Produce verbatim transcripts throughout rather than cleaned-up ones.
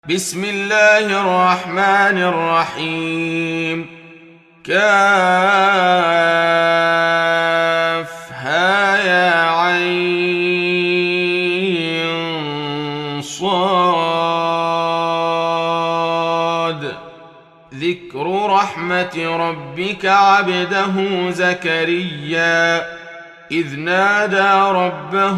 بسم الله الرحمن الرحيم. كافها يا عين صاد. ذكر رحمة ربك عبده زكريا إذ نادى ربه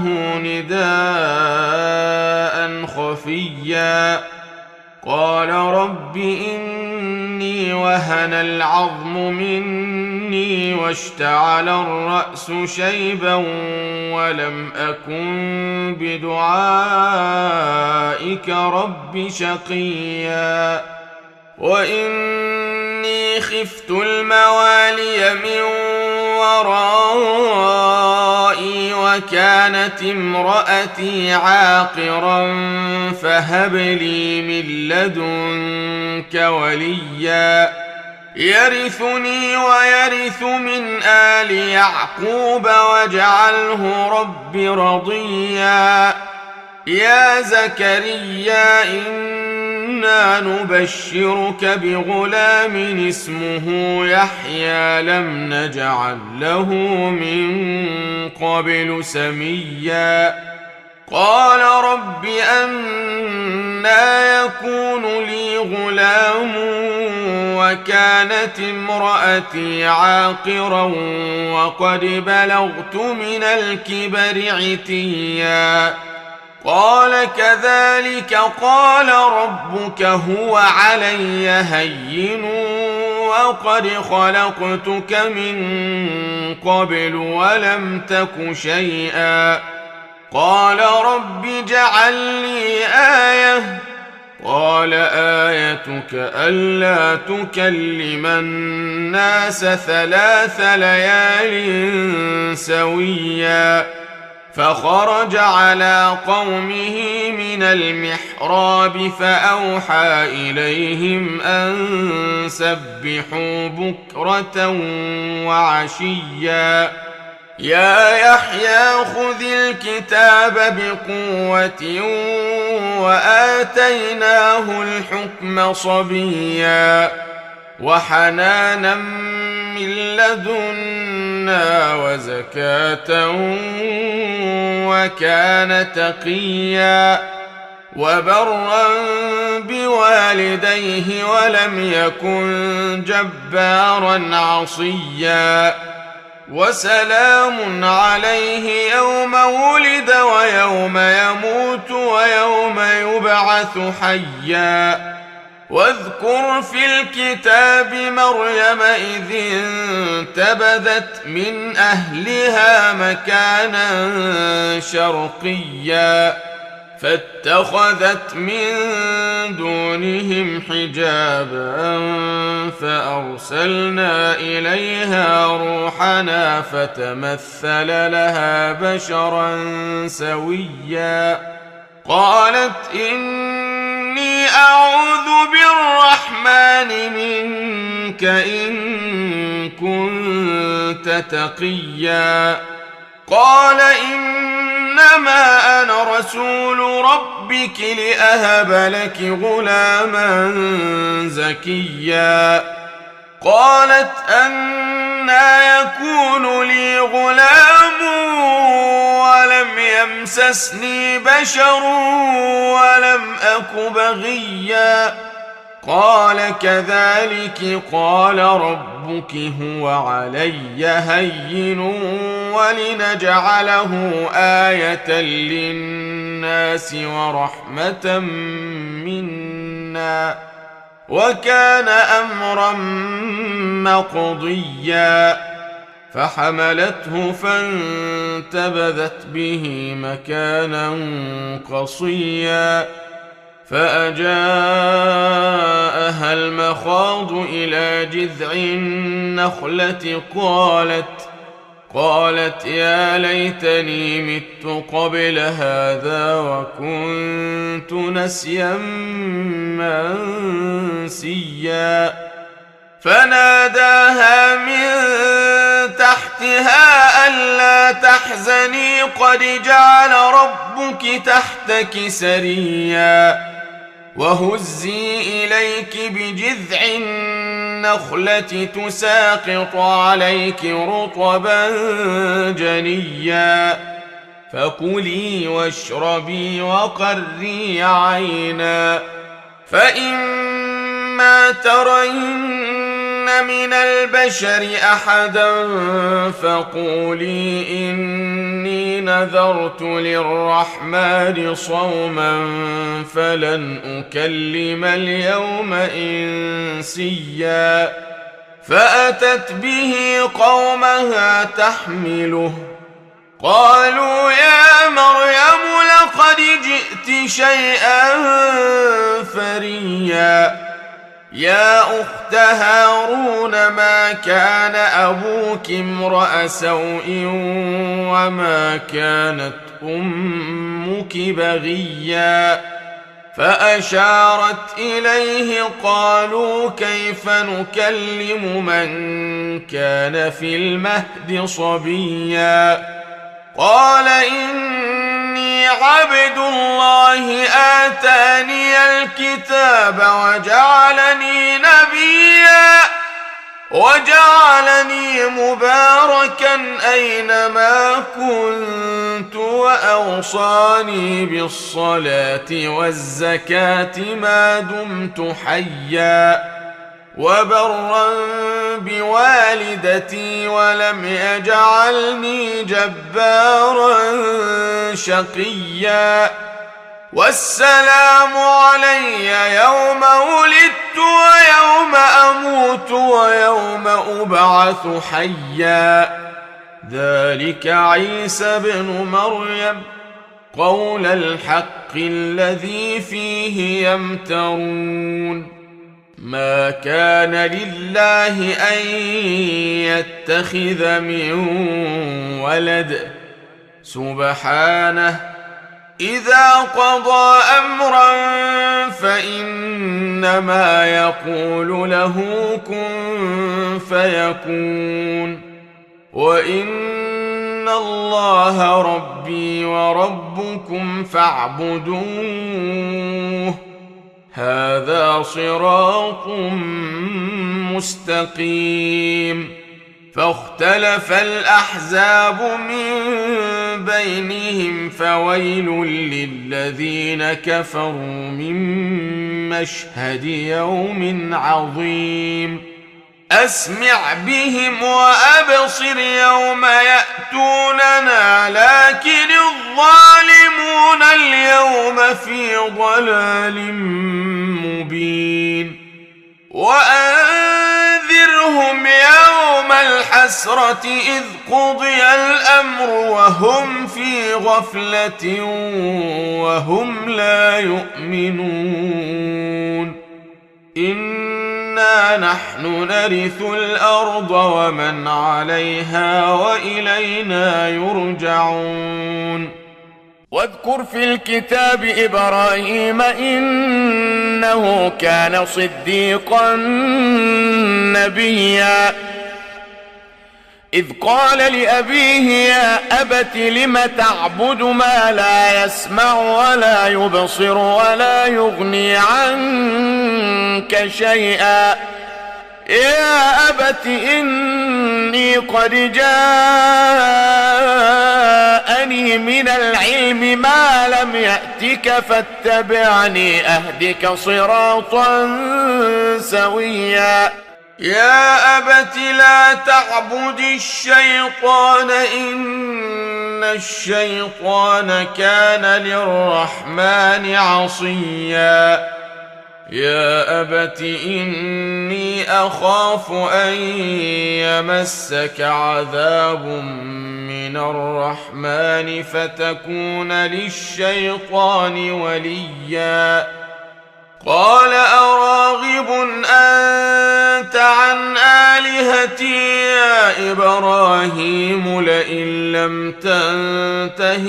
نداء خفيا قال رب إني وهن العظم مني واشتعل الرأس شيبا ولم أكن بدعائك رب شقيا وإني خفت الموالي من ورائي وكانت امرأتي عاقرا فهب لي من لدنك وليا يرثني ويرث من آل يعقوب واجعله رب رضيا. يا زكريا إنا نبشرك بغلام اسمه يحيى لم نجعل له من قبل سميا قال رب أنى يكون لي غلام وكانت امرأتي عاقرا وقد بلغت من الكبر عتيا قال كذلك قال ربك هو علي هين وقد خلقتك من قبل ولم تك شيئا قال رب اجعل لي آية قال آيتك ألا تكلم الناس ثلاث ليال سويا فخرج على قومه من المحراب فأوحى إليهم أن سبحوا بكرة وعشيا يا يحيى خذ الكتاب بقوة وآتيناه الحكم صبيا وحنانا من لدنا وزكاة وكان تقيا وبرا بوالديه ولم يكن جبارا عصيا وسلام عليه يوم ولد ويوم يموت ويوم يبعث حيا واذكر في الكتاب مريم إذ انتبذت من أهلها مكانا شرقيا فاتخذت من دونهم حجابا فأرسلنا إليها روحنا فتمثل لها بشرا سويا قالت إني أعوذ بالرحمن منك إن كنت تقيا قال إنما أنا رسول ربك لأهب لك غلاما زكيا قالت أنى يكون لي غلام ولم يمسسني بشر ولم أك بغيا قال كذلك قال ربك هو علي هين ولنجعله آية للناس ورحمة منا وكان أمرا مقضيا فحملته فانتبذت به مكانا قصيا فأجاءها المخاض إلى جذع النخلة قالت قالت يا ليتني مت قبل هذا وكنت نسيا منسيا فناداها من تحتها ألا تحزني قد جعل ربك تحتك سريا وهزي إليك بجذع النخلة تساقط عليك رطبا جنيا فكلي واشربي وقري عينا فإما ترين من البشر أحدا فقولي إني نذرت للرحمن صوما فلن أكلم اليوم إنسيا فأتت به قومها تحمله قالوا يا مريم لقد جئت شيئا فريا يا أخت هارون ما كان أبوك امرأ سوء وما كانت أمك بغيا فأشارت إليه قالوا كيف نكلم من كان في المهد صبيا قال إني عبد الله آتاني الكتاب وجعلني نبيا وجعلني مباركا أينما كنت وأوصاني بالصلاة والزكاة ما دمت حيا وبرا بوالدتي ولم يجعلني جبارا شقيا والسلام علي يوم ولدت ويوم أموت ويوم أبعث حيا ذلك عيسى بن مريم قول الحق الذي فيه يمترون ما كان لله أن يتخذ من ولد سبحانه إذا قضى أمرا فإنما يقول له كن فيكون وإن الله ربي وربكم فاعبدوه هذا صراط مستقيم فاختلف الأحزاب من بينهم فويل للذين كفروا من مشهد يوم عظيم أسمع بهم وأبصر يوم يأتوننا لكن الظالمون اليوم في ضلال مبين وأنذرهم يوم الحسرة إذ قضي الأمر وهم في غفلة وهم لا يؤمنون إنا نحن نرث الأرض ومن عليها وإلينا يرجعون واذكر في الكتاب إبراهيم إنه كان صديقا نبيا إذ قال لأبيه يا أبت لم تعبد ما لا يسمع ولا يبصر ولا يغني عنك شيئا يا أبت إني قد جاءني من العلم ما لم يأتك فاتبعني أهدك صراطا سويا يا أبت لا تعبد الشيطان إن الشيطان كان للرحمن عصيا يا أبت إني أخاف أن يمسك عذاب من الرحمن فتكون للشيطان وليا قال أراغب أنت عن آلهتي يا إبراهيم لئن لم تنته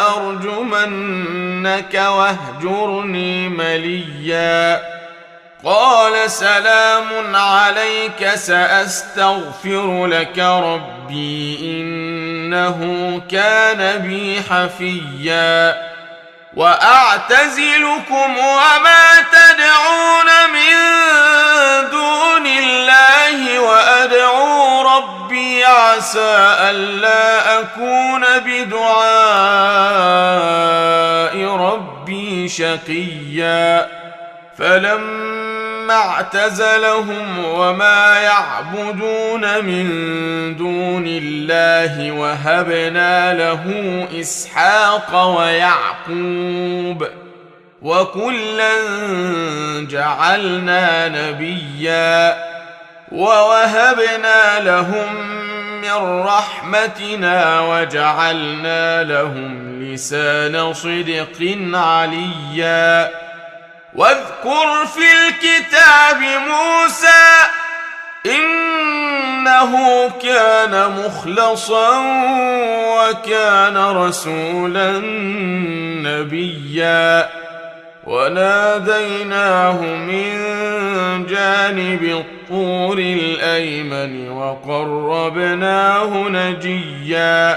لأرجمنك واهجرني مليا قال سلام عليك سأستغفر لك ربي إنه كان بي حفيا وأعتزلكم وما تدعون من دون الله وأدعو ربي عسى ألا أكون بدعاء ربي شقيا فلما اعتزلهم وما يعبدون من دون الله وهبنا له إسحاق ويعقوب وكلا جعلنا نبيا ووهبنا لهم من رحمتنا وجعلنا لهم لسان صدق عليا واذكر في الكتاب موسى إنه كان مخلصا وكان رسولا نبيا وناديناه من جانب الطور الأيمن وقربناه نجيا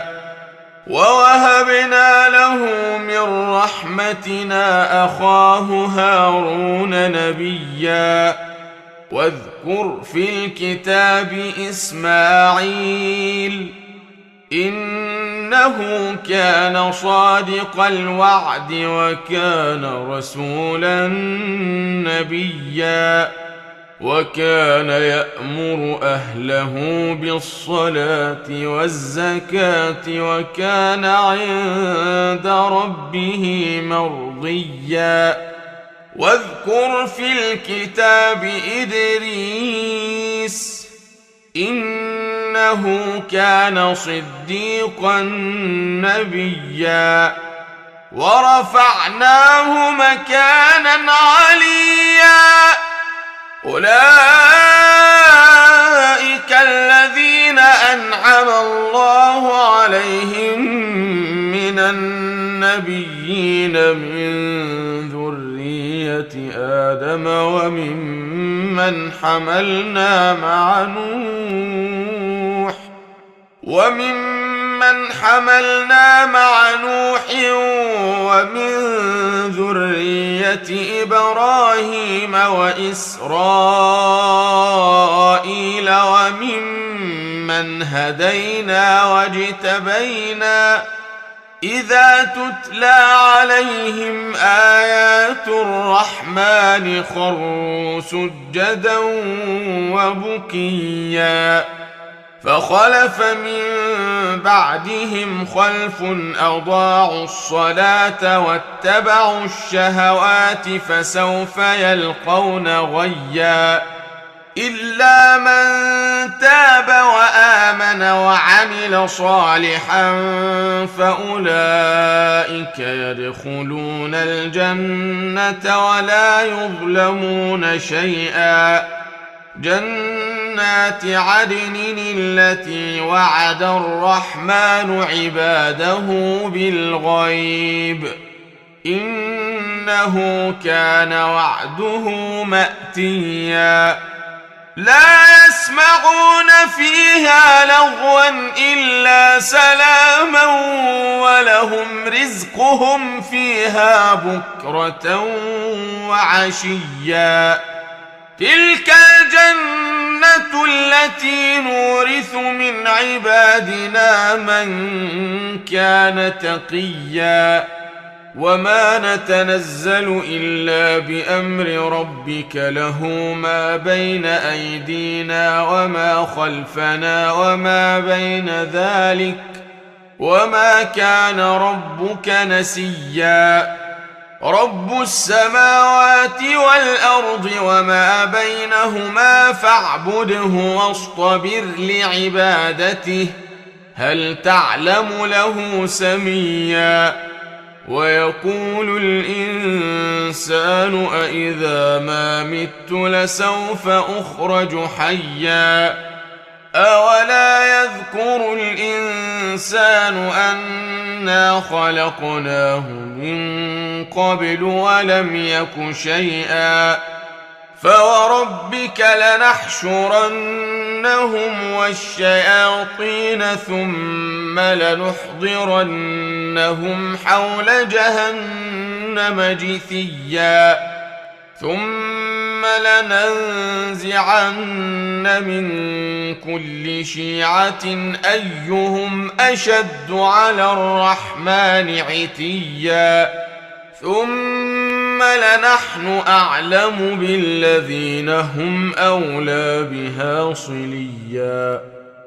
ووهبنا له من رحمتنا أخاه هارون نبيا واذكر في الكتاب إسماعيل إنه كان صادق الوعد وكان رسولا نبيا وكان يأمر أهله بالصلاة والزكاة وكان عند ربه مرضيا واذكر في الكتاب إدريس إنه كان صديقا نبيا ورفعناه مكانا عليا أولئك الذين أنعم الله عليهم من النبيين من ذرية آدم وممن حملنا مع نوح وممن حملنا مع نوح ومن ذرية إبراهيم وإسرائيل وممن هدينا واجتبينا إذا تتلى عليهم آيات الرحمن خروا سجدا وبكيا فخلف من بعدهم خلف أضاعوا الصلاة واتبعوا الشهوات فسوف يلقون غيا إلا من تاب وآمن وعمل صالحا فأولئك يدخلون الجنة ولا يظلمون شيئا جنات عدن التي وعد الرحمن عباده بالغيب إنه كان وعده مأتيا لا يسمعون فيها لغوا إلا سلاما ولهم رزقهم فيها بكرة وعشيا تلك الجنة التي نورث من عبادنا من كان تقيا وما نتنزل إلا بأمر ربك له ما بين أيدينا وما خلفنا وما بين ذلك وما كان ربك نسيا رب السماوات والأرض وما بينهما فاعبده واصطبر لعبادته هل تعلم له سميا ويقول الإنسان أإذا ما مت لسوف أخرج حيا أولا يذكر الإنسان أنا خلقناه من قبل ولم يك شيئا فوربك لنحشرنهم والشياطين ثم لنحضرنهم حول جهنم جثيا ثم لننزعن من كل شيعة أيهم أشد على الرحمن عتيا ثم لنحن أعلم بالذين هم أولى بها صليا